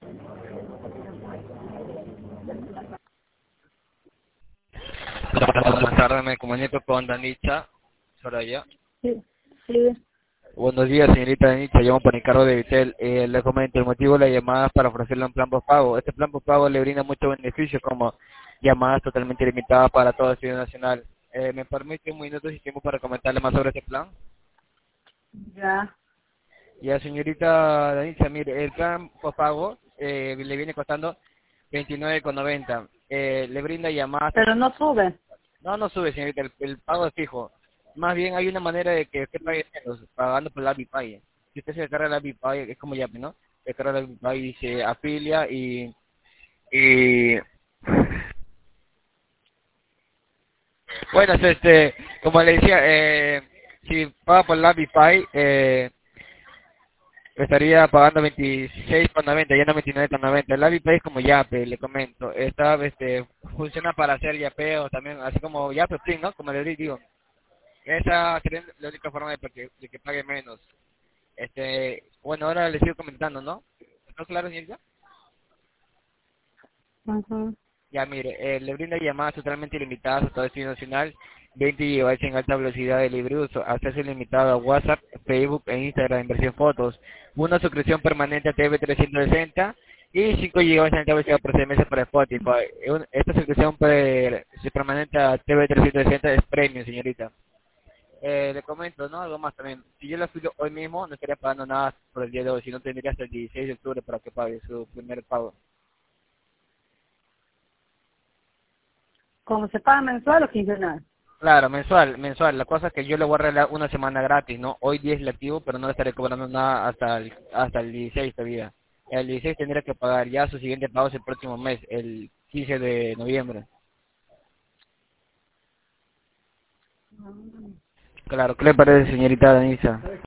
Buenas tardes, me comunico con Danitza Soraya. Sí, sí. Buenos días, señorita Danitza, llamo por encargo de Vitel. Le comento, el motivo de la llamada es para ofrecerle un plan postpago. Este plan postpago le brinda muchos beneficios como llamadas totalmente ilimitadas para todo el ciudadano nacional. ¿Me permite un minuto de tiempo para comentarle más sobre este plan? Ya. Ya, señorita Danitza, mire, el plan postpago le viene costando 29,90. Le brinda llamadas. Pero no sube. No, no sube, señorita, el pago es fijo. Más bien hay una manera de que usted pague menos, pagando por la Bipay. Si usted se carga la Bipay, es como Yape, ¿no? Se carga la Bipay y se afilia y bueno, como le decía, si paga por la Bipay, estaría pagando 26,90, ya no 29,90. El Avipay es como Yape, le comento. Esta funciona para hacer yapeo también, así como Yape Plin, ¿no? Como le digo. Esa sería la única forma de que pague menos. Bueno, ahora le sigo comentando, ¿no? ¿Está claro, señorita? Ujú. Ya, mire, le brinda llamadas totalmente ilimitadas a todo el destino nacional, 20 GB en alta velocidad de libre uso, acceso ilimitado a WhatsApp, Facebook e Instagram en versión fotos, una suscripción permanente a TV360 y 5 GB en alta velocidad por SMS para Spotify. Esta suscripción permanente a TV360 es premium, señorita. Le comento, ¿no? Algo más también. Si yo lo afilio hoy mismo, no estaría pagando nada por el día de hoy, sino tendría hasta el 16 de octubre para que pague su primer pago. ¿Cómo se paga mensual o quincenal? Claro, mensual. La cosa es que yo le voy a regalar una semana gratis, ¿no? Hoy 10 le activo, pero no le estaré cobrando nada hasta el 16 todavía. El 16 tendría que pagar ya su siguiente pago es el próximo mes, el 15 de noviembre. Claro, ¿qué le parece, señorita Danisa?